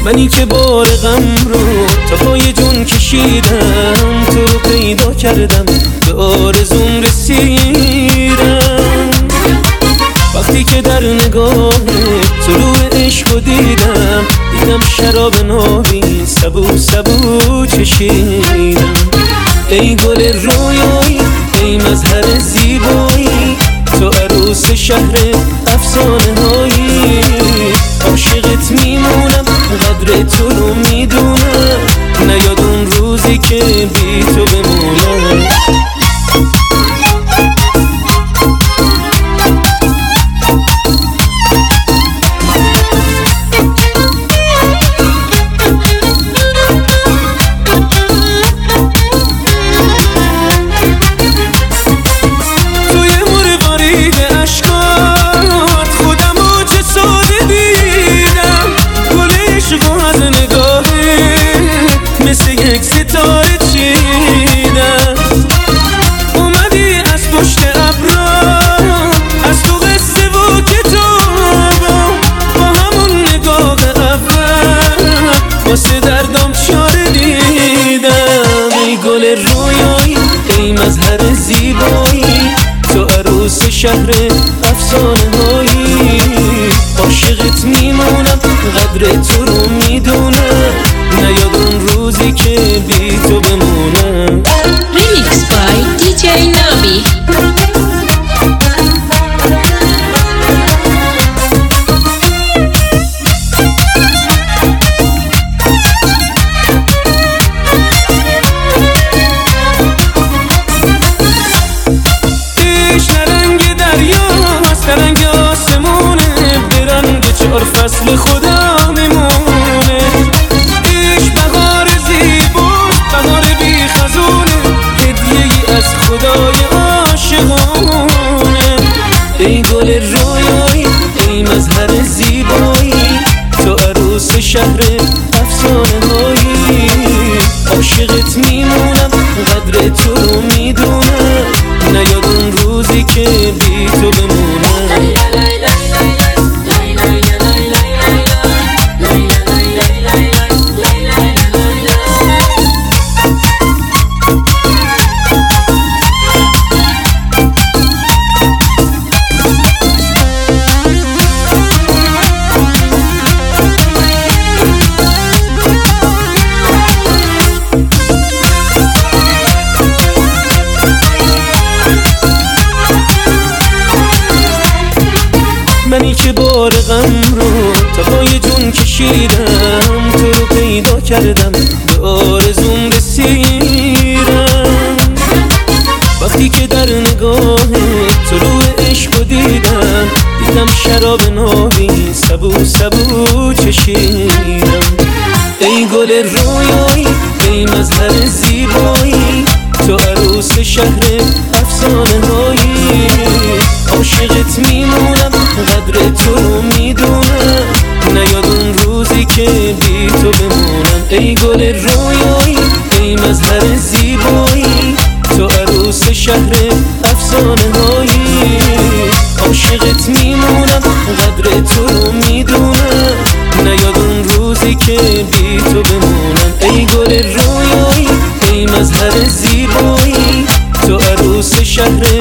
منی که بار غم رو تا پای جون کشیدم، تو رو پیدا کردم به آرزوم رسیدم. وقتی که در نگاه طلوع عشق رو دیدم شراب نابی سبو سبو چشیدم. ای گل رویایی، ای مظهر زیبایی، تو عروس شهر افسانه هایی. عاشقت میمونم، قدر تو رو میدونم، نیاد اون روزی که بی تو بمونم. مثل یک ستاره چیدم، اومدی از پشت ابرا، از تو قصه و کتابا، با همون نگاه اول واسه دردم چاره دیدم. ای گل رویایی، ای مظهر زیبایی، تو عروس شهر افسانه هایی. عاشقت میمونم، قدر تو رو میدونم، نیاد اون روزی که بی تو بمونم. Remix by DJ Nabi. عشق نرنگ دریاست، نرنگ آسمونه، به رنگ 4 فصل خدا میمونه. عشق بهار زیباست، بهار بی خزونه، هدیه ای از خدای عاشقونه. ای گل رویایی، ای مظهر زیبایی، تو عروس شهر افسانه هایی. عاشقت میمونم، قدر تو رو میدونم، نیاد اون روزی که بی تو بمونم. منی که بار غم رو تا پای جون کشیدم، تو رو پیدا کردم به آرزوم رسیدم. وقتی که در نگاه طلوع عشق رو دیدم شراب نابی سبو سبو چشیدم. ای گل رویایی، ای مظهر زیبایی، تو عروس شهر افسانه هایی. عاشقت میمونم، قدر تو رو میدونم، نیاد اون روزی که بی تو بمونم. ای گل رویایی، ای مظهر زیبایی، تو عروس شهر افسانه هایی. عاشقت میمونم، قدر تو رو میدونم، نیاد اون روزی که بی تو بمونم. ای گل رویایی، ای مظهر زیبایی، تو عروس شهر